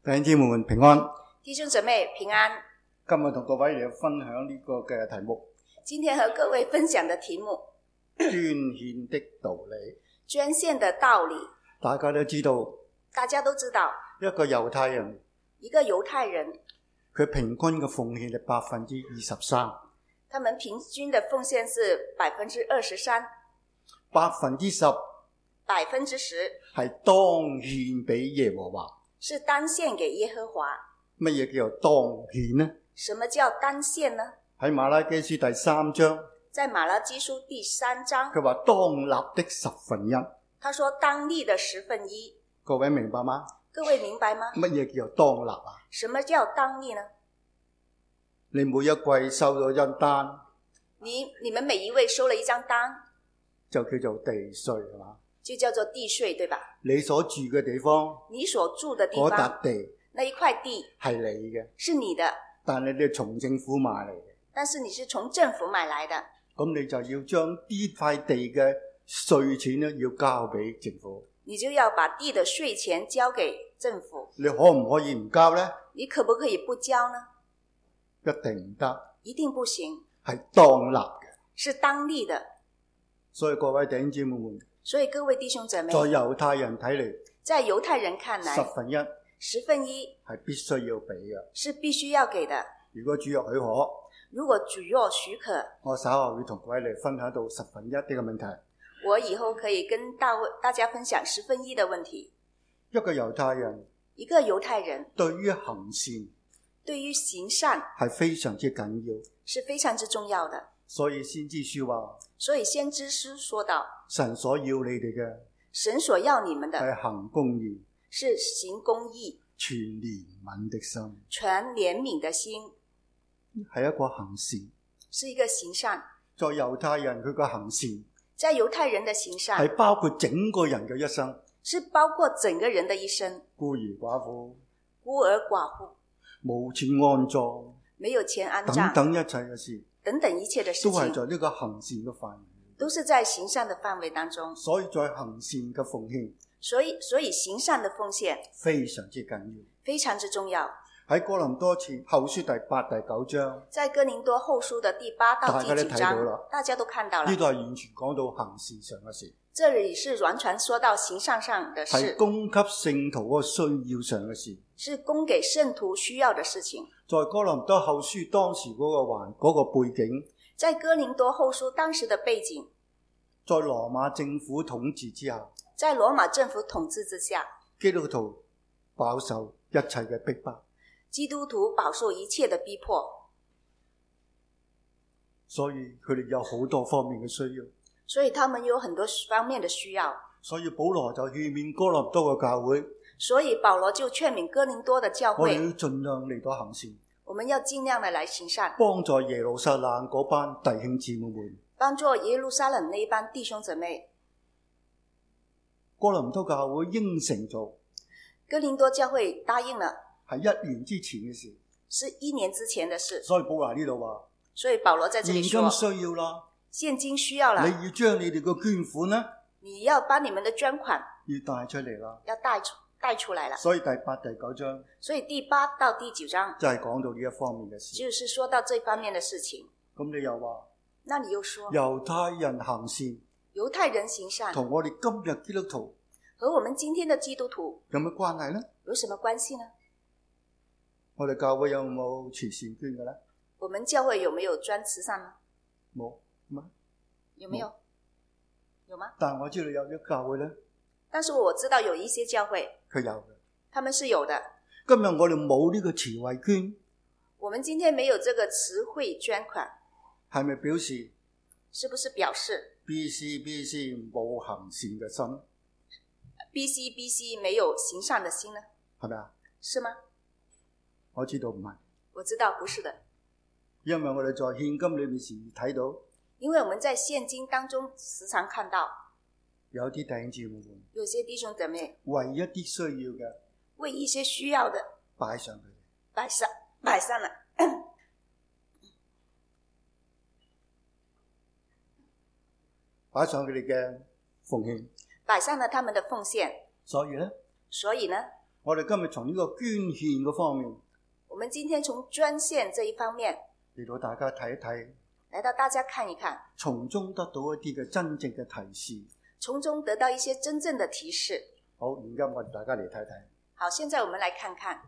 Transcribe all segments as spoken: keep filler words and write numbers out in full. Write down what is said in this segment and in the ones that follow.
弟兄姊妹們平安， 弟兄姊妹平安。 今日同各位嚟分享呢個嘅題目， 今天和各位分享的題目， 捐獻的道理。 捐獻的道理。 大家都知道， 大家都知道， 一個猶太人， 一個猶太人， 佢平均嘅奉獻係百分之二十三， 他們平均的奉獻是百分之二十三， 百分之十百分之十係當獻俾耶和華。 是當獻給耶和華。 乜嘢叫做當獻呢？ 什麼叫當獻呢？ 喺馬拉基書第三章， 在馬拉基書第三章， 佢話當立的十分一。 他說當立的十分一。 各位明白嗎？ 各位明白嗎？ 乜嘢叫做當立啊？ 什麼叫當立呢？ 你每一季收到一張單， 你你們每一位收了一張單， 就叫做地稅，係嘛？ 就叫做地稅，對吧？ 你所住嘅地方， 你所住的地嗰方， 笪地那一塊地係你嘅， 是你的， 但係你係從政府買嚟嘅， 但是你是從政府買來的， 咁你就要將呢塊地嘅稅錢咧，要交俾政府。 你就要把地的稅錢交給政府。 你可唔可以唔交呢？ 你可不可以不交呢？ 一定唔得， 一定不行， 係當立嘅。 是當立的。 所以各位弟兄姊妹們， 所以各位弟兄姐妹， 在猶太人睇嚟， 在猶太人看來， 十分一十分一係必須要俾嘅。 是必須要給的。 如果主若許可， 如果主若許可， 我稍後會同各位嚟分享到十分一呢個問題。 我以後可以跟大大家分享十分一的問題。 一個猶太人， 一個猶太人對於行善， 對於行善係非常之緊要， 是非常之重要的。 所以先知書話， 所以先知書說到， 神所要你哋嘅神所要你們的係行公義， 是行公義， 全憐憫的心， 全憐憫的心， 係一個行善。 是一個行善。 在猶太人佢個行善， 在猶太人的行善係包括整個人嘅一生， 是包括整個人的一生， 孤兒寡婦、 孤兒寡婦、 無錢安葬、 沒有錢安葬等等一切嘅事， 等等一切的事都情， 係在呢個行善嘅範圍， 都是在行善的範圍當中。 所以在行善嘅奉獻， 所以所以行善的奉獻非常之緊要， 非常之重要。 喺哥林多前後書第八、第九章， 在哥林多後書的第八到第九章， 大家都睇到啦， 大家都看到了。 呢度係完全講到行善上嘅事， 這裡是完全說到行善上的事， 係供給聖徒嗰個需要上嘅事， 是供給聖徒需要的事情。 在哥林多後書當時嗰個環嗰個背景， 在哥林多後書當時的背景， 在羅馬政府統治之下， 在羅馬政府統治之下， 基督徒飽受一切嘅逼迫， 基督徒飽受一切的逼迫， 所以佢哋有好多方面嘅需要， 所以他們有很多方面的需要。 所以保羅就勸勉哥林多嘅教會， 所以保羅就勸勉哥林多的教會， 我哋要盡量嚟到行善， 我們要盡量的來行善， 幫助耶路撒冷嗰班弟兄姊妹們， 幫助耶路撒冷那一班弟兄姊妹。 哥林多教會應承咗， 哥林多教會答應了， 係一年之前嘅事， 是一年之前的事。 所以保羅呢度話， 所以保羅在這裡現說， 今需要啦， 現今需要了， 你要將你哋嘅捐款呢， 你要把你們的捐款要帶出嚟啦。 要帶出帶出來了。 所以第八、第九章所以第八到第九章就係講到呢一方面嘅事。 就是說到這方面的事情。 咁你又話， 那你又說， 猶太人行善猶太人行善同我哋今日基督徒和我們今天的基督徒有咩關係呢？ 有什麼關係呢？ 我哋教會有冇慈善捐嘅呢？ 我們教會有沒有捐慈善呢？ 冇，乜？ 有沒有？有嗎？ 但我知道有啲教會呢， 但是我知道有一些教會佢有嘅。 他們是有的。 今日我哋冇呢個慈惠捐， 我們今天沒有這個慈惠捐款， 係咪表示是不是表示 B C B C 冇行善嘅心？ B C B C 沒有行善的心呢？ 係咪啊？ 是嗎？ 我知道唔係， 我知道不是的， 因為我哋在獻金裏面時睇到， 因為我們在現今當中時常看到有啲弟兄姊妹們， 有些弟兄姊妹為一啲需要嘅為一些需要的擺上佢哋， 擺上擺上了， 擺上佢哋嘅奉獻， 擺上了他們的奉獻。 所以呢， 所以呢， 我哋今日從呢個捐獻嘅方面， 我們今天從捐獻這一方面嚟到大家睇一睇， 來到大家看一看， 從中得到一啲嘅真正嘅提示。 從中得到一些真正的提示。 好，而家我哋大家嚟睇睇。 好，現在我們來看看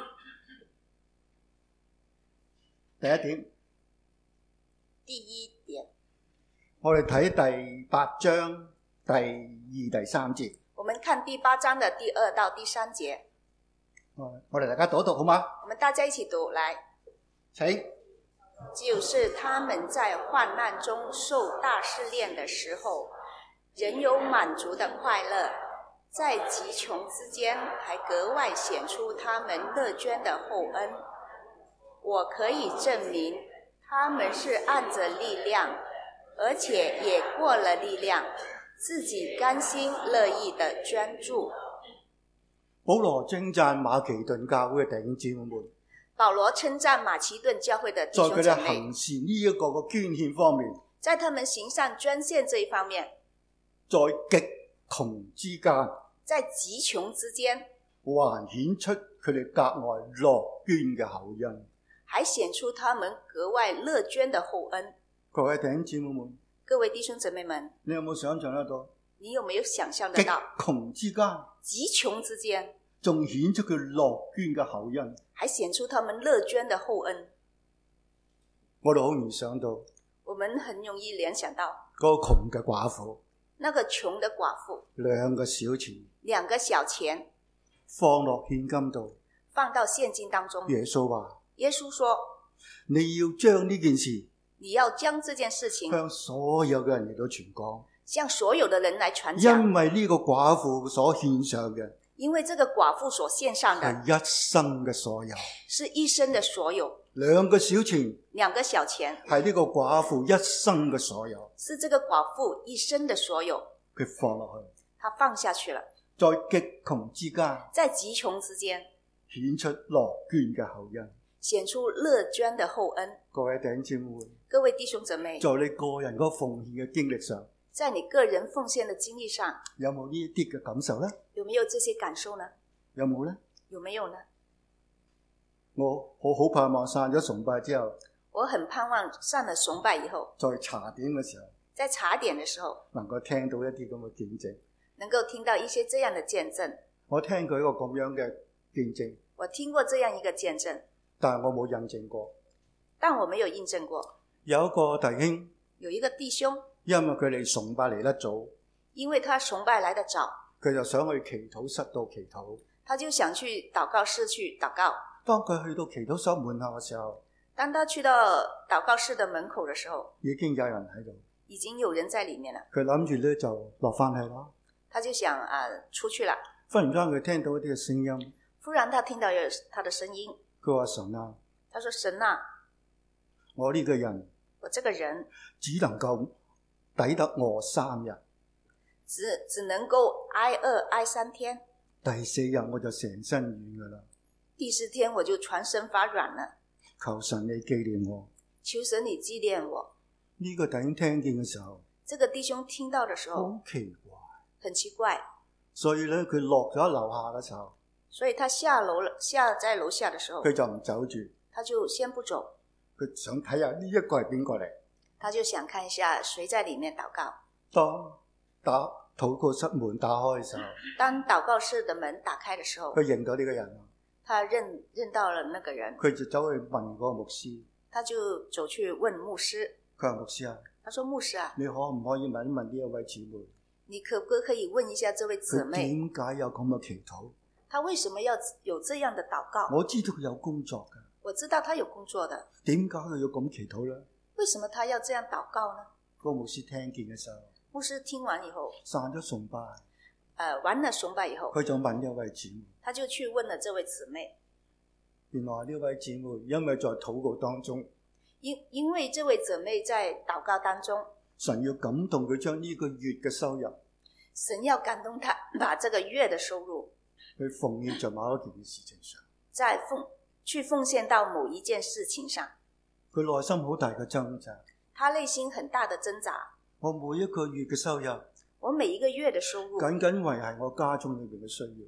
第一點， 第一點， 我哋睇第八章第二、第三節。 我們看第八章的第二到第三節。 我哋大家讀一讀好嗎？ 我們大家一起讀，來。 請。 就是他們在患難中受大試煉的時候，仍有滿足的快樂，在極窮之間還格外顯出他們樂捐的厚恩。我可以證明他們是按着力量，而且也過了力量，自己甘心樂意的捐助。 保羅稱讚馬其頓教會嘅弟兄姊妹們， 保羅稱讚馬其頓教會的弟兄姊妹， 在佢哋行善呢一個嘅捐獻方面， 在他們行善捐獻這一方面， 在極窮之間， 在極窮之間， 還顯出佢哋格外樂捐嘅厚恩， 還顯出他們格外樂捐的厚恩。 各位弟兄姊妹們， 各位弟兄姊妹們， 你有冇想象得到？ 你有沒有想象得到？ 極窮之間， 極窮之間， 仲顯出佢樂捐嘅厚恩， 還顯出他們樂捐的厚恩。 我哋好容易想到， 我們很容易聯想到嗰個窮嘅寡婦， 那個窮的寡婦， 兩個小錢， 兩個小錢放落現金度， 放到現金當中。 耶穌話： 耶穌說， 你要將呢件事， 你要將這件事情向所有嘅人嚟到傳講， 向所有的人來傳講。 因為呢個寡婦所獻上嘅， 因為這個寡婦所獻上的係一生嘅所有， 是一生的所有。 兩個小錢， 兩個小錢係呢個寡婦一生嘅所有， 是這個寡婦一生的所有。 佢放落去， 他放下去了， 在極窮之間， 在極窮之間顯出樂捐嘅厚恩， 顯出樂捐的厚恩。 各位弟兄姊妹， 各位弟兄姊妹， 在你個人嗰個奉獻嘅經歷上， 在你個人奉獻的經歷上， 有冇呢一啲嘅感受呢？ 有沒有這些感受呢？ 有冇呢？ 有沒有呢？ 我我好盼望散咗崇拜之後， 我很盼望散了崇拜以後， 在茶點嘅時候， 在茶點的時候， 能夠聽到一啲咁嘅見證， 能夠聽到一些這樣的見證。 我聽過一個咁樣嘅見證， 我聽過這樣一個見證， 但係我冇印證過。 但我沒有印證過。 有一個弟兄， 有一個弟兄， 因為佢哋崇拜嚟得早， 因為他崇拜來得早， 佢就想去祈禱室度祈禱， 他就想去禱告室去禱告。 當佢去到祈禱室門口嘅時候， 當他去到禱告室的門口的時候， 已經有人喺度， 已經有人在裏面了。 佢諗住咧就落翻去啦。 他就想啊、呃、出去了。 忽然間佢聽到一啲嘅聲音， 忽然他聽到有他的聲音， 佢話神啊， 他說神啊， 我呢個人， 我這個人只能夠抵得餓三日， 只只能夠挨餓挨三天， 第四日我就成身軟噶啦。 第四天我就全身發軟了。 求神你紀念我， 求神你紀念我。 呢個弟兄聽見嘅時候， 這個弟兄聽到的時候， 好奇怪， 很奇怪。 所以咧佢落咗樓下嘅時候， 所以他下樓了，下在樓下的時候， 佢就唔走住， 他就先不走， 佢想睇下呢一個係邊個嚟。 他就想看一下誰在裡面禱告。 當打禱告室門打開嘅時候， 當禱告室的門打開的時候， 佢認到呢個人， 他認認到了那個人， 佢就走去問嗰個牧師， 他就走去問牧師， 佢話牧師啊， 他說牧師啊， 你可唔可以問一問呢一位姊妹， 你可不可以問一下這位姊妹， 佢點解有咁嘅祈禱？ 他為什麼要有這樣的禱告？ 我知道佢有工作㗎， 我知道他有工作的， 點解佢要咁祈禱呢？ 為什麼他要這樣禱告呢？ 嗰個牧師聽見嘅時候， 牧師聽完以後， 散咗崇拜， 呃，完了崇拜以後， 佢就問呢一位姊妹， 他就去問了這位姊妹。 原來呢位姊妹因為在禱告當中， 因因為這位姊妹在禱告當中， 神要感動佢將呢個月嘅收入， 神要感動他把這個月的收入去奉獻在某一件事情上， 再奉去奉獻到某一件事情上， 佢內心好大嘅掙扎， 他內心很大的掙扎。 我每一個月嘅收入， 我每一個月的收入， 僅僅維繫我家中裏面嘅需要，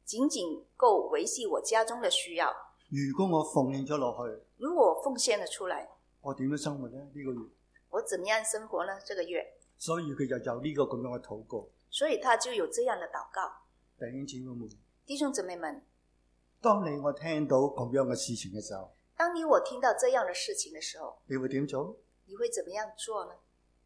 僅僅夠維繫我家中的需要。 如果我奉獻咗落去， 如果我奉獻了出來， 我點樣生活呢？呢、這個月， 我怎麼樣生活呢？這個月， 所以佢就有呢個咁樣嘅禱告。 所以他就有這樣的禱告。 弟兄姊妹們， 弟兄姊妹們， 當你我聽到咁樣嘅事情嘅時候， 當你我聽到這樣的事情的時候， 你會點做？ 你會怎麼樣做呢？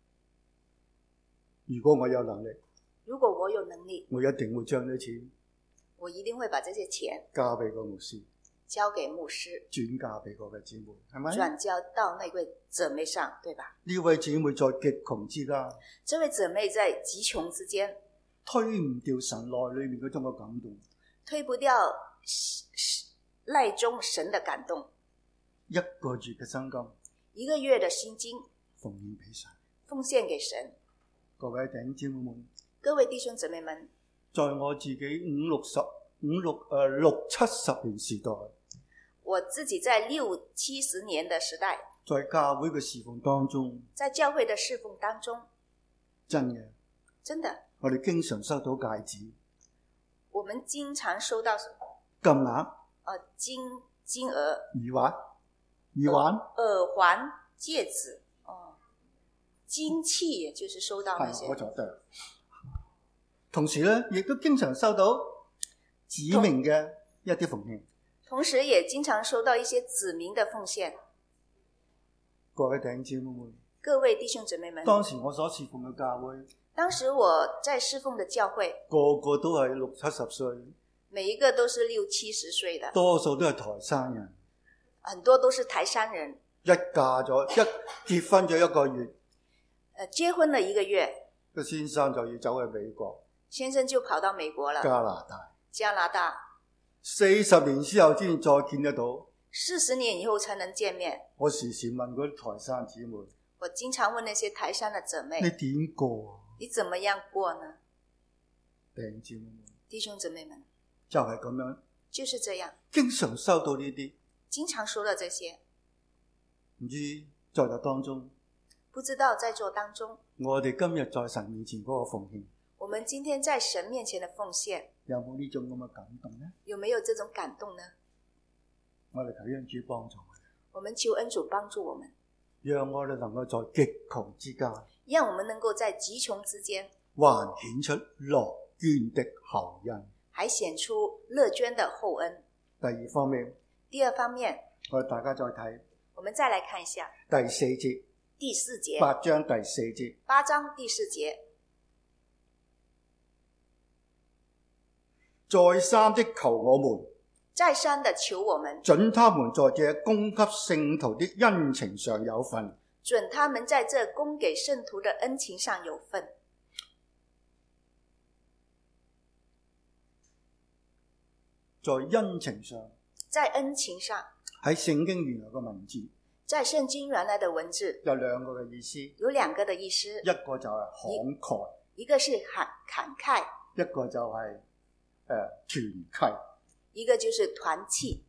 如果我有能力， 如果我有能力， 我一定會將啲錢我一定會把這些錢交俾個牧師， 交給牧師， 轉嫁俾嗰位姊妹，係咪？ 轉交到那位姊妹上，對吧？ 呢位姊妹在極窮之家， 這位姊妹在極窮之間， 推唔掉神內裏面嗰種嘅感動， 推不掉內中神的感動。 一個月嘅薪金， 一個月的薪金奉獻俾神， 奉獻給神。 各位弟兄姊妹們， 各位弟兄姊妹們， 在我自己五六十五六誒六七十年時代， 我自己在六七十年的時代， 在教會嘅侍奉當中， 在教會的侍奉當中， 真嘅， 真的， 我哋經常收到戒指， 我們經常收到什麼？ 金額， 呃，金金額， 耳環，耳環， 耳環、戒指，哦，金器，也就是收到那些。 係，我覺得。同時咧，亦都經常收到指明嘅一啲奉獻。 同時也經常收到一些指明的奉獻。 各位弟兄姊妹們， 各位弟兄姊妹們， 當時我所侍奉嘅教會， 當時我在侍奉的教會， 個個都係六七十歲， 每一個都是六七十歲的， 多數都係台山人， 很多都是台山人。 一嫁咗一結婚咗一個月， 呃，結婚了一個月， 個先生就要走去美國， 先生就跑到美國了， 加拿大， 加拿大。 四十年之後先再見得到。 四十年以後才能見面。 我時時問嗰啲台山姊妹， 我經常問那些台山的姊妹， 你點過啊？ 你怎麼樣過呢？ 弟兄姊妹們， 弟兄姊妹們， 就係咁樣， 就是這樣， 經常收到呢啲， 經常收到這些。 唔知在座當中， 不知道在座當中， 我哋今日在神面前嗰個奉獻， 我們今天在神面前的奉獻， 有冇呢種咁嘅感動呢？ 有沒有這種感動呢？ 我哋求恩主幫助我哋， 我們求恩主幫助我們， 讓我哋能夠在極窮之間， 讓我們能夠在極窮之間， 還顯出樂捐的厚恩， 還顯出樂捐的厚恩。 第二方面， 第二方面， 我哋大家再睇， 我們再來看一下第四節， 第四節， 八章第四節， 八章第四節， 再三的求我們， 再三的求我們， 准他們在這供給聖徒的恩情上有份， 准他們在這供給聖徒的恩情上有份。 在恩情上， 在恩情上， 喺聖經原來嘅文字， 在聖經原來的文字有兩個嘅意思， 有兩個的意思， 一個就係慷慨， 一個是慷慷慨， 一個就係、是、誒、呃、團契， 一個就是團契。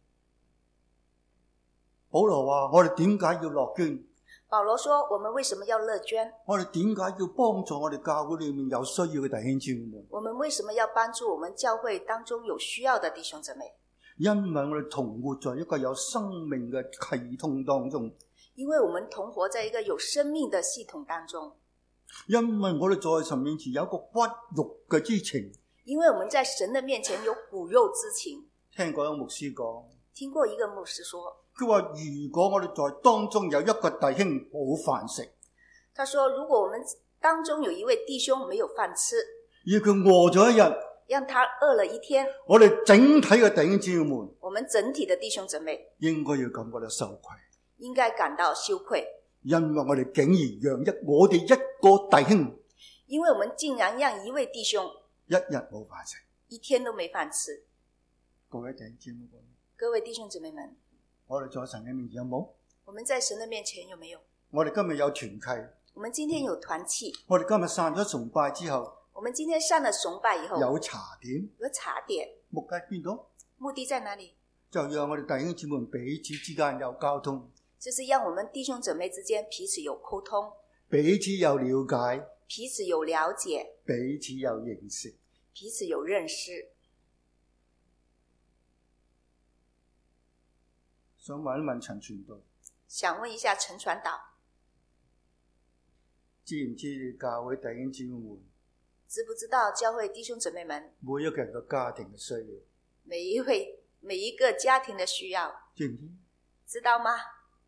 保羅話：我哋點解要樂捐？ 保羅說：我們為什麼要樂捐？ 我哋點解要幫助我哋教會裏面有需要嘅弟兄姊妹們？ 我們為什麼要幫助我們教會當中有需要的弟兄姊妹？ 因為我哋同活在一個有生命嘅系統當中。 因為我們同活在一個有生命的系統當中。 因為我哋在神面前有一個骨肉嘅之情。 因為我們在神的面前有骨肉之情。 聽過一個牧師講， 聽過一個牧師說， 佢話如果我哋在當中有一個弟兄冇飯食， 他說如果我們當中有一位弟兄沒有飯吃， 要佢餓咗一日， 讓他餓了一天， 我哋整體嘅弟兄姊妹們， 我們整體的弟兄姊妹應該要感覺到羞愧， 應該感到羞愧， 因為我哋竟然讓一我哋一個弟兄， 因為我們竟然讓一位弟兄一日冇飯食， 一天都沒飯吃。 各位弟兄姊妹們， 各位弟兄姊妹們， 我哋在神嘅面前有冇？ 我們在神的面前有沒有？ 我哋今日有團契， 我們今天有團契， 我哋今日散咗崇拜之後， 我們今天上了崇拜以後有茶點， 有茶點， 目的邊度？ 目的在哪裡？ 就讓我哋弟兄姊妹彼此之間有交通， 就是讓我們弟兄姊妹之間彼此有溝通， 彼此有了解， 彼此有了解， 彼此有認識， 彼此有認識。 想問一問陳傳道， 想問一下陳傳導， 知唔知教會弟兄姊妹們知不知道教會弟兄姊妹們每一個人嘅家庭嘅需要？ 每一位每一個家庭嘅需要， 知唔知？ 知道嗎？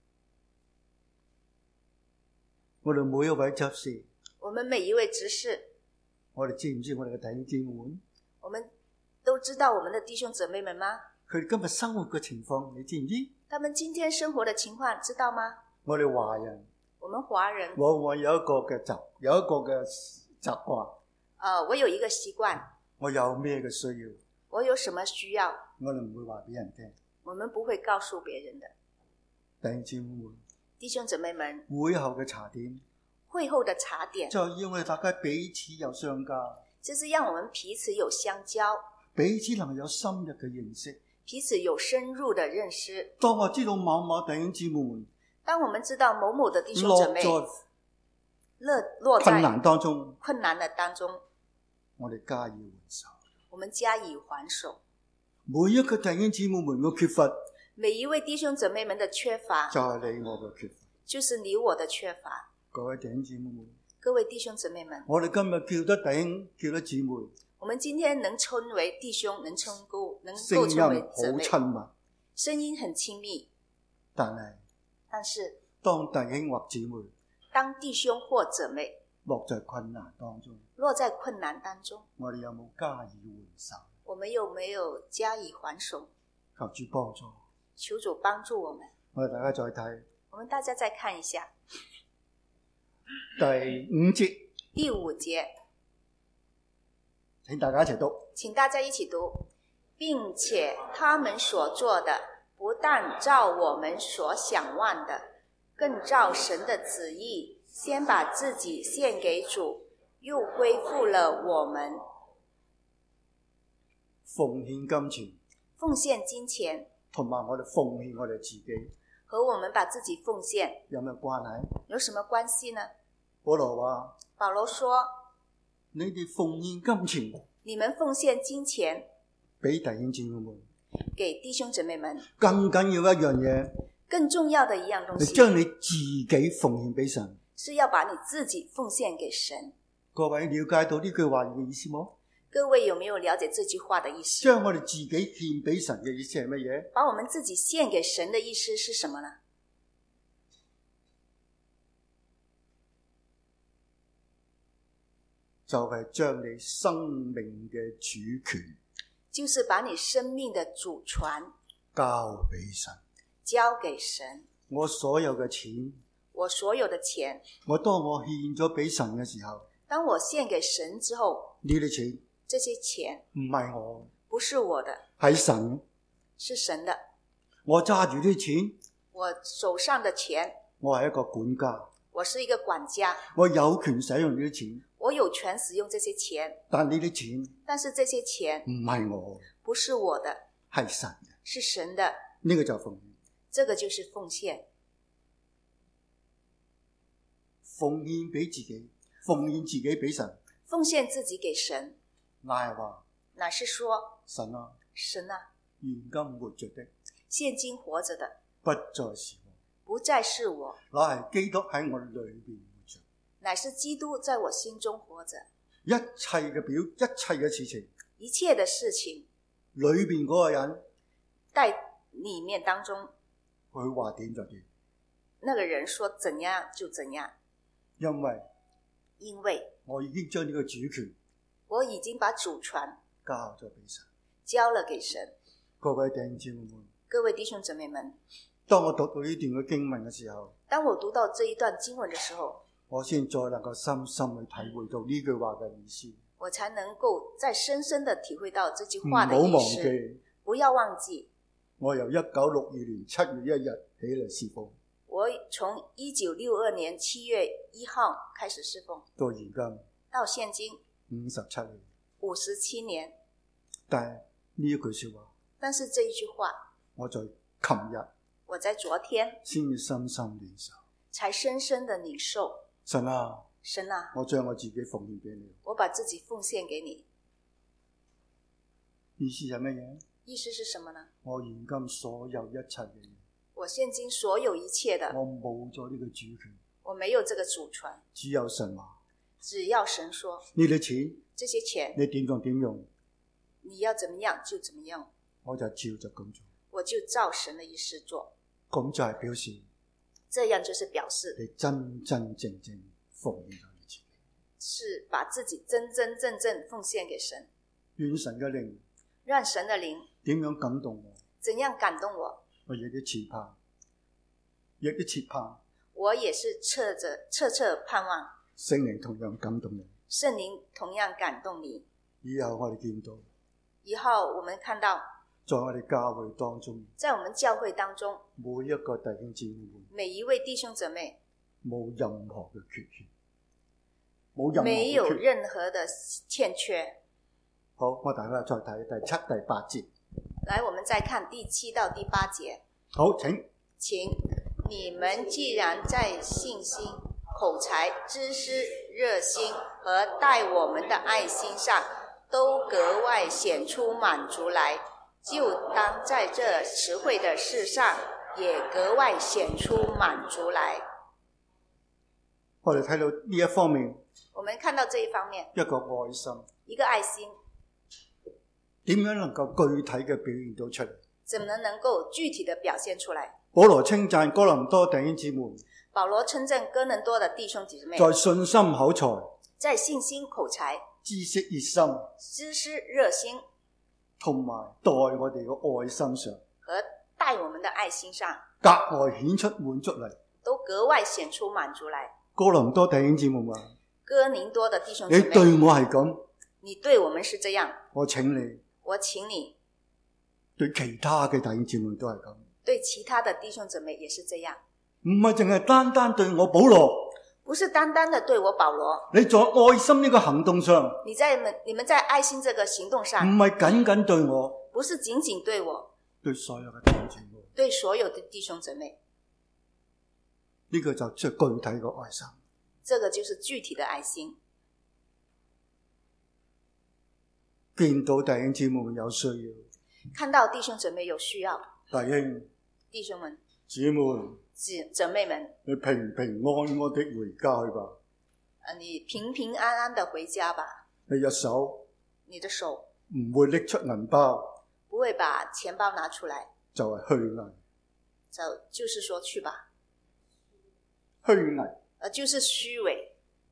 我哋每一位執事， 我們每一位執事， 我哋知唔知我哋嘅弟兄姊妹們？ 我們都知道我們的弟兄姊妹們嗎？ 佢哋今日生活嘅情況，你知唔知？ 他們今天生活的情況知道嗎？ 我哋華人， 我們華人往往有一個嘅習，有一個嘅習慣。 呃，我有一個習慣， 我有咩嘅需要， 我有什麼需要， 我哋唔會話俾人聽。 我們不會告訴別人的。 弟兄姊妹們， 弟兄姊妹們， 會後嘅茶點， 會後的茶點就要我哋大家彼此有相交， 就是讓我們彼此有相交， 彼此能有深入嘅認識。 彼此有深入的認識。 當我知道某某弟兄姊妹們， 當我們知道某某的弟兄姊妹落在落落在困難當中， 困難的當中， 我哋加以援手。 我們加以還手。 每一個弟兄姊妹們嘅缺乏， 每一位弟兄姊妹們的缺乏， 就係你我嘅缺乏， 就是你我的缺乏。 各位弟兄姊妹們， 各位弟兄姊妹們， 我哋今日叫得弟兄，叫得姊妹， 我們今天能稱為弟兄，能稱夠，能聲音夠稱為好姊妹， 親密， 聲音很親密。 但係但是當弟兄或姊妹當弟兄或姊妹落在困難當中， 落在困難當中， 我哋有冇加以援手？ 我們有沒有加以還手？ 求主幫助， 求主幫助我們。 我哋大家再睇我們大家再看一下第五節， 第五節， 請大家一齊讀。 請大家一起讀，並且他們所做的不但照我們所想望的，更照神的旨意，先把自己獻給主，又恢復了我們。 奉獻金錢， 奉獻金錢， 同埋我哋奉獻我哋自己， 和我們把自己奉獻有咩關係？ 有什麼關係呢？ 保羅話： 保羅說， 你哋奉獻金錢， 你們奉獻金錢俾弟兄姊妹們， 給弟兄姊妹們， 更緊要一樣嘢， 更重要的一樣東你西， 將你自己奉獻俾神。 是要把你自己奉獻給神。 各位了解到呢句話嘅意思冇？ 各位有沒有了解這句話的意思？ 將我哋自己獻俾神嘅意思係乜嘢？ 把我們自己獻給神的意思是什麼呢？ 就係將你生命嘅主權， 就是把你生命的主權交俾神， 交給神。 我所有嘅錢， 我所有的錢， 我當我獻咗俾神嘅時候， 當我獻給神之後， 呢啲錢這些錢唔係我， 不是我的， 係神， 是神的。 我揸住啲錢， 我手上的錢， 我係一個管家， 我是一個管家， 我有權使用呢啲錢， 我有權使用這些錢， 但呢啲錢但是這些錢唔係我， 不是我的， 係神嘅， 是神的。 呢個就奉獻， 這個就是奉獻， 奉獻俾自己，奉獻自己俾神， 奉獻自己給神， 乃係話乃是說神啊， 神啊， 現今活着的現今活着的不再是我， 不再是我， 乃係基督喺我裏邊活着， 乃是基督在我心中活着。 一切嘅表，一切嘅事情， 一切的事情裏邊嗰個人， 在裡面當中， 佢話點就點， 那個人說怎樣就怎樣， 因為因為我已經將呢個主權我已經把主權交咗俾神。 交了給神。 各位弟兄姊妹們， 各位弟兄姊妹們， 當我讀到呢段嘅經文嘅時候， 當我讀到這一段經文的時候， 我先再能夠深深去體會到呢句話嘅意思。 我才能夠再深深地體會到這句唔話的意好忘思。 記， 不要忘記， 我由一九六二年七月一日起嚟侍奉， 我從一九六二年七月一號開始侍奉， 到而今到現今五十七年。 五十七年。 但係呢一句說話， 但是這一句話， 我在琴日我在昨天先至深深領受。 才深深地領受。 神啊， 神啊， 我將我自己奉獻俾你。 我把自己奉獻給你。 意思係乜嘢？ 意思是什麼呢？ 我現今所有一切嘅嘢， 我現今所有一切的， 我冇咗呢個主權， 我沒有這個主權， 只有神話。 只要神說呢啲錢這些錢你點用點用， 你要怎麼樣就怎麼樣， 我就照就咁做。 我就照神的意思做。 咁就係表示這樣就是表示你真真正正奉獻咗你自己， 是把自己真真正正奉獻給神。 願神嘅靈讓神的靈點樣感動我， 怎樣感動我， 我亦都切盼，亦都切盼我也是側着側側盼望聖靈同樣感動你。 聖靈同樣感動你。 以後我哋見到， 以後我們看到在我哋教會當中， 在我們教會當中， 每一個弟兄姊妹， 每一位弟兄姊妹冇任何嘅缺欠，冇任何沒有嘅缺任何的欠缺。 好，我大家再睇第七、第八節。 來，我們再看第七到第八節。 好，請。 請你們既然在信心、口才、知識、熱心和待我們的愛心上都格外顯出滿足來，就當在這實惠的事上也格外顯出滿足來。 我哋睇到呢一方面， 我們看到這一方面， 一個愛心， 一個愛心點樣能夠具體嘅表現到出嚟？ 怎麼能夠具體的表現出來？ 保羅稱讚哥林多弟兄姊妹， 保羅稱讚哥林多的弟兄姊妹， 在信心口才、 在信心口才、 知識熱心、 知識熱心， 同埋待我哋嘅愛心上， 和待我們的愛心上， 格外顯出滿足嚟。 都格外顯出滿足來。 哥林多弟兄姊妹話： 哥林多的弟兄姊妹， 你對我係咁， 你對我們是這樣， 我請你我請你對其他嘅弟兄姊妹都係咁。 對其他的弟兄姊妹也是這樣， 唔係淨係單單對我保羅， 不是單單的對我保羅。 你在愛心呢個行動上， 你在你們在愛心這個行動上， 唔係僅僅對我， 不是僅僅對我， 對所有嘅弟兄姊妹， 對所有的弟兄姊妹， 呢個就即係具體嘅愛心。 這個就是具體的愛心。 見到弟兄姊妹有需要， 看到弟兄姊妹有需要， 弟兄弟兄們、 姊妹， 姊姊妹們， 你平平安安的回家去吧。 啊，你平平安安的回家吧。 你隻手你的手唔會拎出銀包， 不會把錢包拿出來， 就係虛偽。 就就是說去吧， 虛偽， 呃，就是虛偽。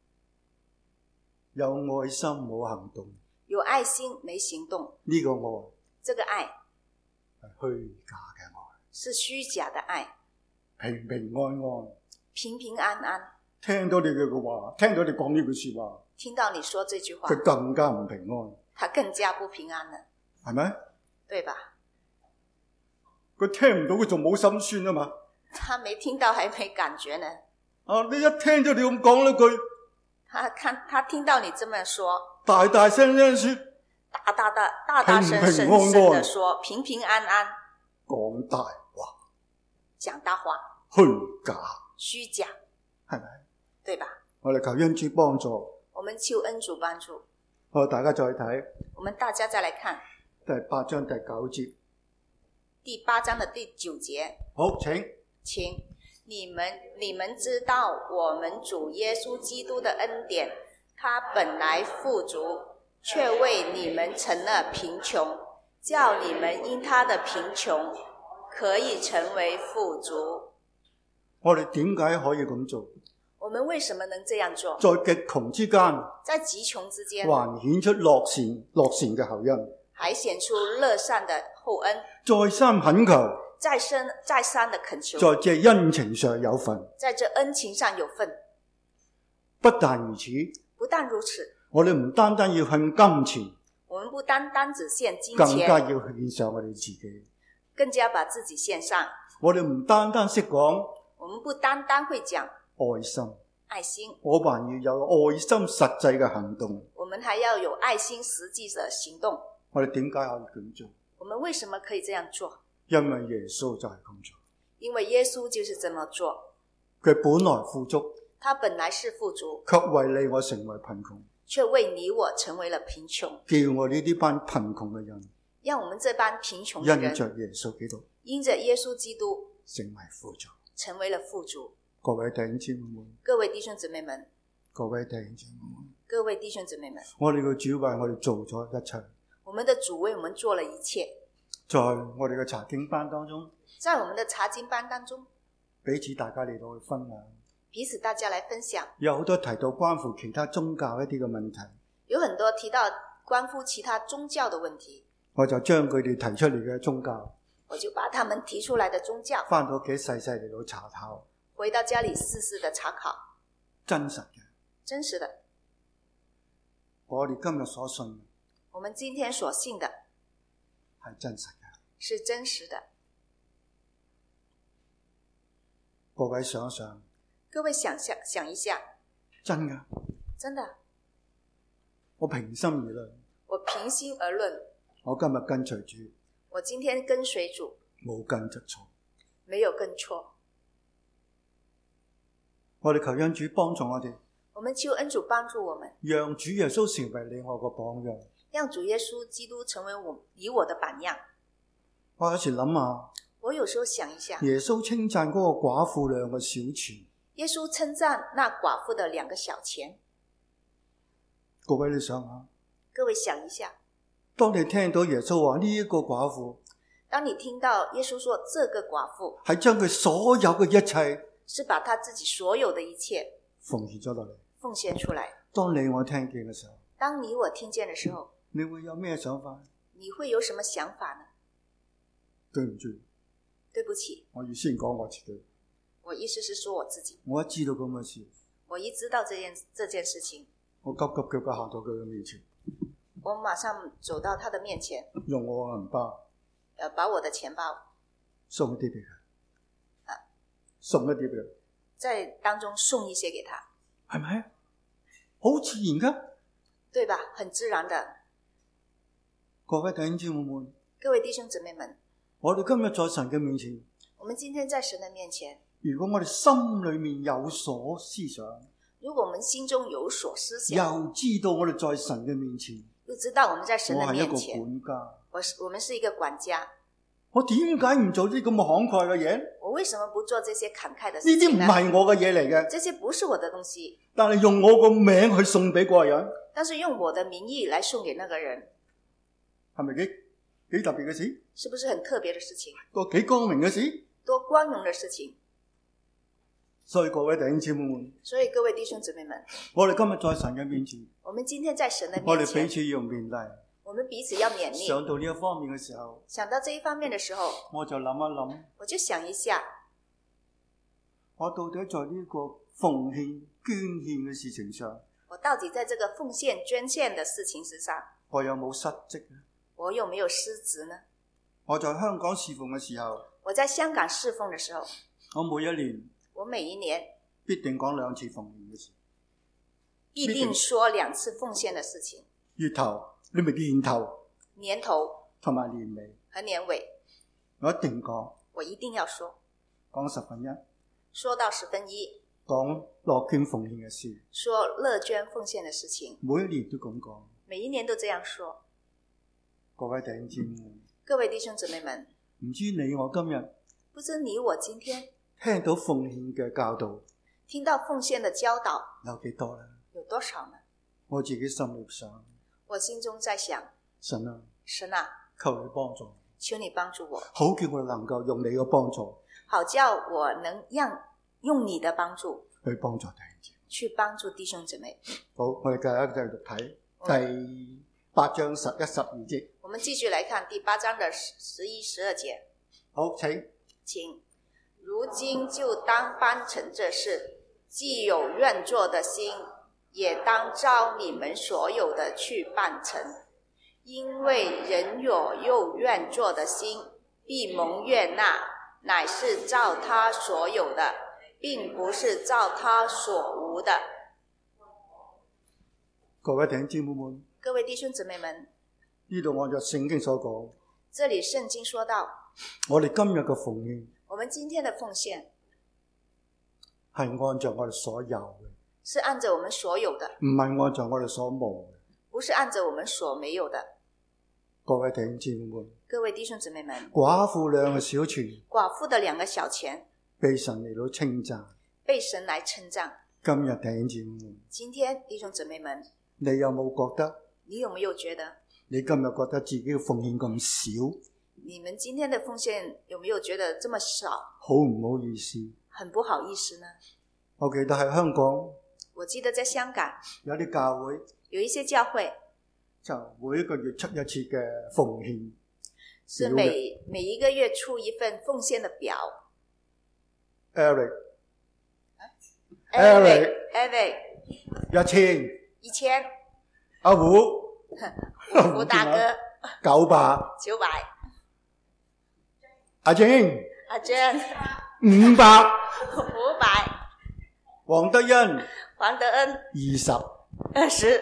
有愛心冇行動， 有愛心沒行動， 呢個愛這個愛係虛假嘅愛， 是虛假的愛。 平平安安， 平平安安， 聽到你嘅話，聽到你講呢句說話， 聽到你說這句話， 佢更加唔平安， 他更加不平安了， 係咪？ 對吧？ 佢聽唔到，佢仲冇心酸啊嘛。 他沒聽到，還沒感覺呢。 啊，你一聽到你咁講呢句， 他看他聽到你這麼說， 大大聲聲說， 大大的大大聲聲聲的說，平平安安， 講大話， 講大話， 虛假， 虛假， 係咪？ 對吧？ 我哋求恩主幫助， 我們求恩主幫助。 好，大家再睇我們大家再來看第八章第九節。 第八章的第九節。 好，請。 請你們你們知道我們主耶穌基督的恩典，他本來富足，卻為你們成了貧窮，叫你們因他的貧窮可以成為富足。 我哋點解可以咁做？ 我們為什麼能這樣做？ 在極窮之間， 在極窮之間， 還顯出樂善樂善嘅厚恩， 還顯出樂善的厚恩， 再三懇求， 再三再三的懇求， 在這恩情上有份， 在這恩情上有份。 不但如此， 不但如此， 我哋唔單單要獻金錢， 我們不單單只獻金錢， 更加要獻上我哋自己， 更加把自己獻上。 我哋唔單單識講， 我們不單單會講愛心， 愛心， 我還要有愛心實際嘅行動。 我們還要有愛心實際的行動。 我哋點解可以咁做？ 我們為什麼可以這樣做？ 因為耶穌就係咁做。 因為耶穌就是這麼做。 佢本來富足， 他本來是富足， 卻為你我成為貧窮， 卻為你我成為了貧窮， 叫我呢啲班貧窮嘅人， 讓我們這班貧窮的人因着耶穌基督， 因着耶穌基督成為富足。 成為了富足。 各位弟兄姊妹們， 各位弟兄姊妹們， 各位弟兄姊妹們， 各位弟兄姊妹們， 我哋嘅主為我哋做咗一切。 我們的主為我們做了一切。 在我哋嘅查經班當中， 在我們的查經班當中， 彼此大家嚟到去分享， 彼此大家來分享。 有好多提到關乎其他宗教一啲嘅問題， 有很多提到關乎其他宗教的問題， 我就將佢哋提出嚟嘅宗教， 我就把他們提出來的宗教翻到屋企細細嚟到查考， 回到家裏細細的查考， 真實嘅， 真實的。 我哋今日所信嘅， 我們今天所信的係真實嘅， 是真實的。 各位想想， 各位想想想一下， 真嘅， 真的， 我平心而論， 我平心而論， 我今日跟隨主， 我今天跟隨主， 冇跟着錯， 沒有跟錯。 我哋求恩主幫助我哋， 我們求恩主幫助我們， 讓主耶穌成為你我個榜樣， 讓主耶穌基督成為我你我的榜樣。 我有時諗下， 我有時候想一下， 耶穌稱讚嗰個寡婦兩個小錢， 耶穌稱讚那寡婦的兩個小錢。 各位你想下， 各位想一下， 當你聽到耶穌話呢一個寡婦， 當你聽到耶穌說這個寡婦係將佢所有嘅一切， 是把他自己所有的一切奉獻咗落嚟， 奉獻出來。 當你我聽見嘅時候， 當你我聽見的時候， 你會有咩想法？ 你會有什麼想法呢？ 對唔住， 對不起， 我要先講我自己。 我意思是說我自己。 我一知道咁嘅事， 我一知道這件這件事情， 我急急腳腳行到佢嘅面前， 我馬上走到他的面前， 用我嘅銀包， 呃，把我的錢包送一啲俾佢， 啊， 送一啲俾佢， 在當中送一些給他， 係咪？好自然噶， 對吧？很自然的。 各位弟兄姊妹們， 各位弟兄姊妹們， 我哋今日在神嘅面前， 我們今天在神的面前， 如果我哋心裏面有所思想， 如果我們心中有所思想， 又知道我哋在神嘅面前， 又知道我們在神的面前， 我係一個管家， 我是我們是一個管家， 我點解唔做啲咁慷慨嘅嘢？ 我為什麼不做這些慷慨的事呢啲唔情呢？ 係我嘅嘢嚟嘅， 這些不是我的東西， 但係用我個名去送俾嗰個人， 但是用我的名義來送給那個人， 係咪幾幾特別嘅事？ 是不是很特別的事情？ 個幾光明嘅事？ 多光榮的事情。 所以各位弟兄姊妹們， 所以各位弟兄姊妹們， 我哋今日在神嘅面前， 我們今天在神的我面前， 哋彼此要勉勵。 我們彼此要勉勵。 想到呢一方面嘅時候， 想到這一方面的時候， 我就諗一諗， 我就想一下， 我到底在呢個奉獻捐獻嘅事情上， 我到底在這個奉獻捐獻的事情之上， 我有冇失職呢？ 我有沒有失職呢？ 我在香港侍奉嘅時候， 我在香港侍奉的時候， 我每一年我每一年必定講兩次奉獻嘅事， 必定說兩次奉獻的事情。 月頭，你咪年頭， 年頭同埋年尾和年尾， 我一定講， 我一定要說， 講十分一， 說到十分一， 講樂捐奉獻嘅事， 說樂捐奉獻的事情， 每一年都咁講。 每一年都這樣說。 各位弟兄姊妹， 各位弟兄姊妹們， 唔知你我今日不知你我今天聽到奉獻嘅教導， 聽到奉獻的教導有幾多呢？ 有多少呢？ 我自己心裏想， 我心中在想， 神啊， 神啊， 求你幫助， 求你幫助我， 好叫我能夠用你嘅幫助好叫我能讓用你的幫助去幫助弟兄姊妹。 去幫助弟兄姊妹。 好，我哋繼續繼續睇第八章十一十二節。 我們繼續來看第八章的十一、十二節。 好，請。 請，如今就當辦成這事，既有願做的心，也當照你們所有的去辦成。因為人有又願做的心，必蒙悅納，乃是照他所有的，並不是照他所無的。 各位弟兄姊妹們， 各位弟兄姊妹們， 呢度按照聖經所講， 這裡聖經說到， 我哋今日嘅奉獻， 我們今天的奉獻係按照我哋所有嘅， 是按照我們所有的， 唔係按照我哋所冇嘅。 不是按照我們所沒有的。 各位弟兄姊妹們， 各位弟兄姊妹們， 寡婦兩個小錢， 寡婦的兩個小錢被神嚟到稱讚， 被神來稱讚。 今日弟兄姊妹們， 今天弟兄姊妹們， 你有冇覺得？ 你有沒有覺得？ 你今日覺得自己嘅奉獻咁少？ 你們今天的奉獻有沒有覺得這麼少？ 好唔好意思？ 很不好意思呢？ 我記得喺香港， 我記得在香港有啲教會有一些教會就每一個月出一次嘅奉獻， 是每每一個月出一份奉獻的表。 Eric Eric Eric 一千一千， 阿胡胡大哥九百九百， 阿晶阿娟五百， 五百， 黃德恩黃德恩二十二十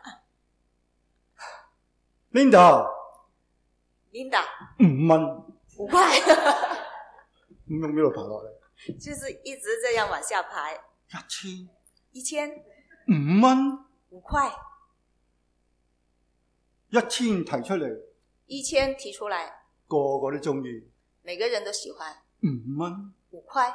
，Linda Linda 五蚊， 五塊， 咁用邊度爬落嚟？ 就是一直這樣往下排。 一千一千五蚊， 五塊， 一千提出嚟， 一千提出來， 個個都中意， 每個人都喜歡。 五蚊五塊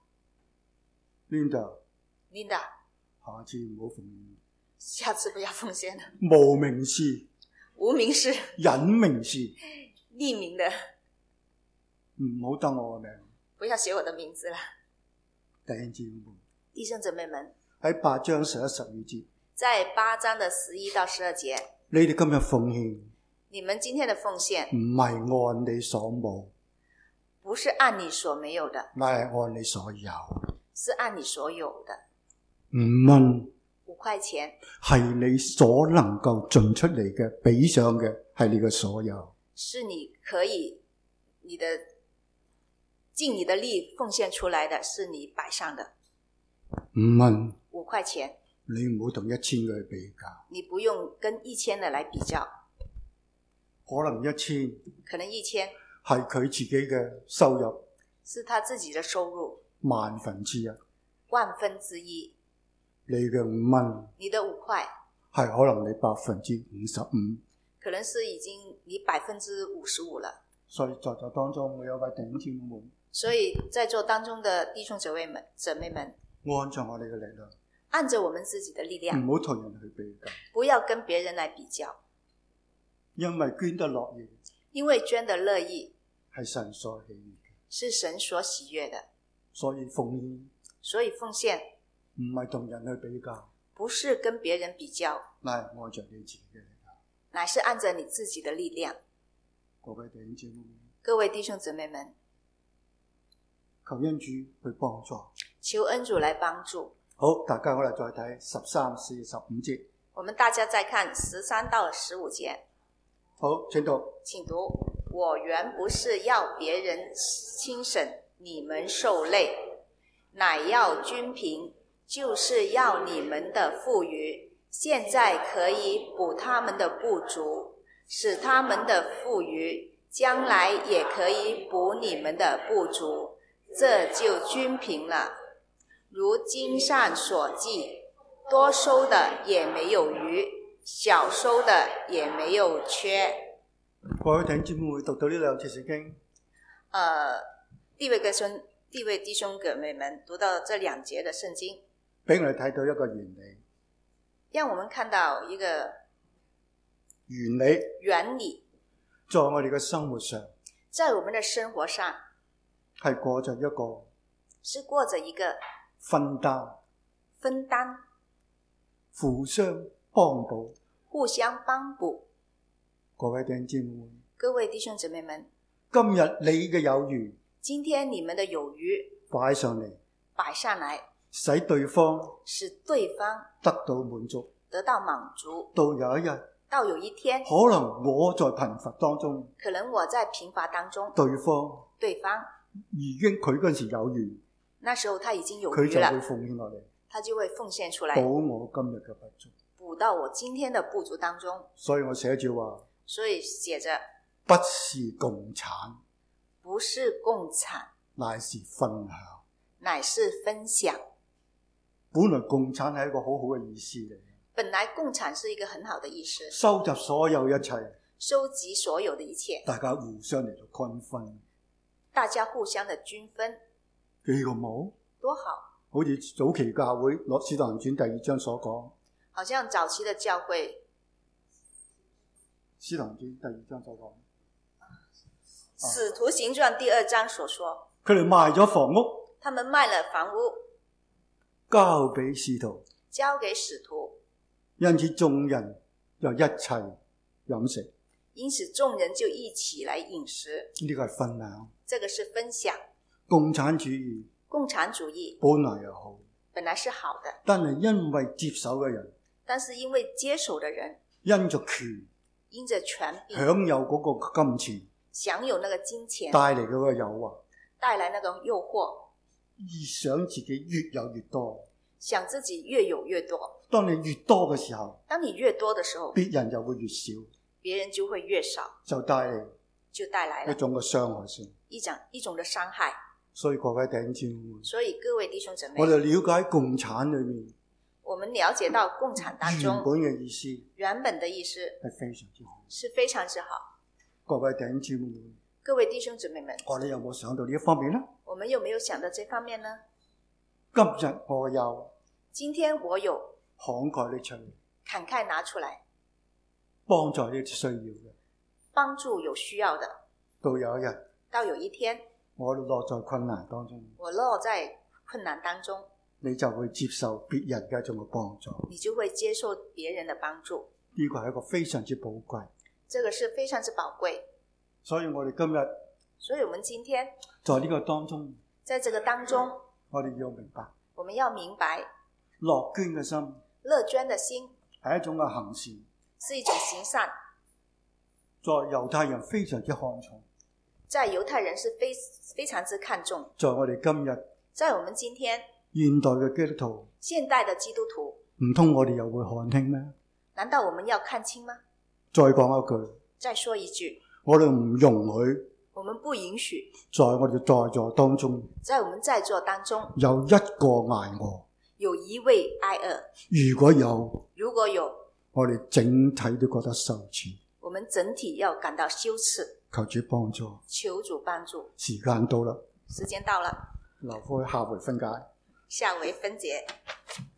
，Linda Linda 下次唔好奉獻， 下次不要奉獻了。 無名氏無名氏隱名氏， 匿名的， 唔好得我個名。 不要寫我的名字了。 弟兄姊妹， 弟兄姊妹們， 喺八章十一十二節， 在八章的十一到十二節， 你哋今日奉獻， 你們今天的奉獻唔係按你所冇， 不是按你所沒有的， 乃係按你所有。 是按你所有的。 五蚊五塊錢係你所能夠盡出嚟嘅，俾上嘅係你嘅所有， 是你可以你的盡你的力奉獻出來的，是你擺上的。 五蚊五塊錢你唔好同一千嘅去比較， 你不用跟一千的來比較， 可能一千可能一千係佢自己嘅收入是他自己的收入萬分之一， 萬分之一， 你嘅五蚊你的五塊係可能你百分之五十五， 可能是已經你百分之五十五了。 所以在座當中我有位弟兄姊妹， 所以在座當中的弟兄姊妹們姊妹們， 按照我哋嘅力量， 按着我們自己的力量， 唔好同人去比較， 不要跟別人來比較， 因為捐得樂意因為捐得樂意係神所喜悅嘅， 是神所喜悅的， 所以奉獻所以奉獻唔係同人去比較， 不是跟別人比較， 乃係按照你自己嘅力量。 乃是按着你自己的力量。 各位弟兄姊妹， 各位弟兄姊妹們， 求恩主去幫助。 求恩主來幫助。 好，大家我哋再睇十三、四十五節。 我們大家再看十三到十五節。 好，請讀。 請讀。我原不是要別人輕省你們受累，乃要均平，就是要你們的富餘，現在可以補他們的不足，使他們的富餘將來也可以補你們的不足，這就均平了。如經上所記，多收的也沒有餘，少收的也沒有缺。 各位弟兄姊妹讀到呢兩節聖經， 呃，地位弟兄、地位弟兄姐妹們讀到這兩節的聖經， 俾我哋睇到一個原理。 讓我們看到一個原理， 原理， 在我哋嘅生活上， 在我們的生活上係過着一個是過着一個分擔、 分擔、 互相幫補、 互相幫補。 各位弟兄姊妹， 各位弟兄姊妹們， 今日你嘅有餘， 今天你們的有餘擺上嚟， 擺上來， 使對方使對方得到滿足， 得到滿足。 到有一日， 到有一天， 可能我在貧乏當中， 可能我在貧乏當中， 對方對方已經佢嗰陣時有餘， 那時候他已經有佢就會餘了， 奉獻落嚟， 他就會奉獻出來， 補我今日嘅不足。 補到我今天的不足當中。 所以我寫住話， 所以寫着不是共產， 不是共產， 乃是分享。 乃是分享。 本來共產係一個好好嘅意思嚟， 本來共產是一個很好的意思， 收集所有一切， 收集所有的一切， 大家互相嚟到均分， 大家互相的均分， 幾個冇？ 多好！ 好似早期教會攞《使徒行傳》第二章所講， 好像早期的教會，《 使徒行傳》第二章所講， 《使徒行傳》第二章所說， 佢哋賣咗房屋， 他們賣了房屋， 交俾使徒， 交給使徒， 因此眾人就一齊飲食。 因此眾人就一起來飲食。 呢個係分享， 這個是分享。 共產主義， 共產主義本來又好， 本來是好的， 但係因為接手嘅人， 但是因為接手的人因着權， 因着權柄享有嗰個金錢， 享有那個金錢帶嚟嗰個誘惑， 帶來那個誘惑， 而想自己越有越多。 想自己越有越多。 當你越多嘅時候， 當你越多的時候， 別人就會越少， 別人就會越少， 就帶嚟就帶來了一種嘅傷害性。 一種一種的傷害。 所以各位弟兄姊妹， 所以各位弟兄姊妹， 我哋了解共產裏面， 我們了解到共產當中原本嘅意思原本的意思係非常之好， 是非常之好。 各位弟兄姊妹， 各位弟兄姊妹們， 我哋有冇想到呢一方面呢？ 我們有沒有想到這方面呢？ 今日我有今天我有慷慨的出嚟， 慷慨拿出來幫助呢啲需要嘅， 幫助有需要的。 到有一日， 到有一天我落在困難當中， 我落在困難當中， 你就會接受別人嘅一種嘅幫助。 你就會接受別人的幫助。 呢個係一個非常之寶貴。 這個是非常之寶貴。 所以我哋今日所以我們今天在呢個當中， 在這個當中， 我哋要明白， 我們要明白樂捐嘅心樂捐的心係一種嘅行善， 是一種行善， 在猶太人非常之看重， 在猶太人是非非常之看重。 在我哋今日在我們今天現代嘅基督徒， 現代的基督徒， 唔通我哋又會看輕咩？ 難道我們要看輕嗎？ 再講一句， 再說一句， 我哋唔容許我們不允許在我哋在座當中在我們在座當中有一個挨餓， 有一位挨餓。 如果有， 如果有， 我哋整體都覺得羞恥。 我們整體要感到羞恥。 求主幫助， 求主幫助。 時間到啦， 時間到了， 留開下回分解。 下回分解。